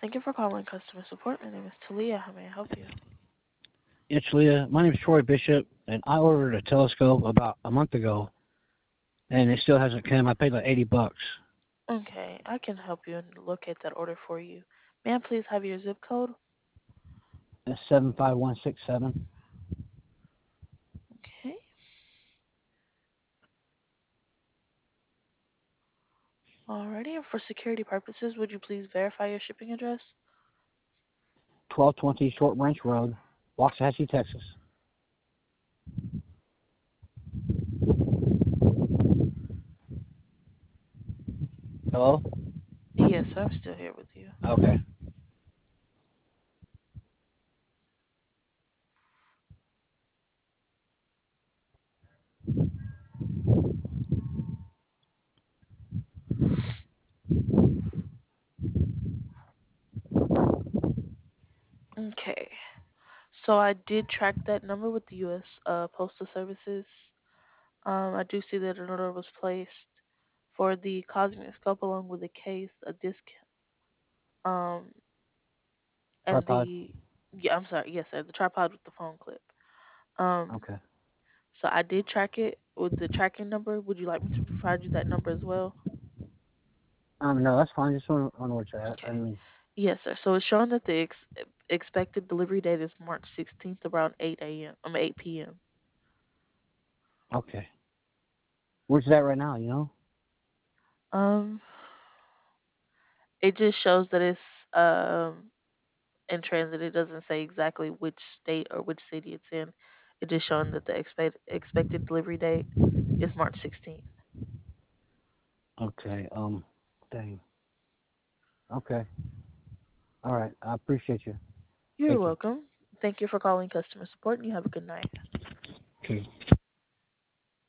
Thank you for calling customer support. My name is Talia. How may I help you? It's Leah. My name is Troy Bishop, and I ordered a telescope about a month ago, and it still hasn't come. I paid like $80. Okay, I can help you and locate that order for you. May I please have your zip code? It's 75167. Okay. Alrighty, and for security purposes, would you please verify your shipping address? 1220 Short Branch Road, Waxahachie, Texas. Hello? Yes, I'm still here with you. Okay. Okay. So I did track that number with the U.S. Postal Services. I do see that an order was placed for the cosmic scope along with a case, a disc, um, and Tripod? the yeah, I'm sorry, yes, sir, the tripod with the phone clip. Um, Okay. so I did track it with the tracking number. Would you like me to provide you that number as well? No, that's fine. Just want to know where it's at. Okay. Yes, sir. So it's showing that the expected delivery date is March 16th around 8 a.m. 8 p.m. Okay. Where's it at right now, you know? Um, it just shows that it's in transit. It doesn't say exactly which state or which city it's in. It's just showing that the expected delivery date is March 16th. Okay. Dang. Okay. All right. I appreciate you. You're Thank you. welcome. Thank you for calling customer support, and you have a good night. Okay.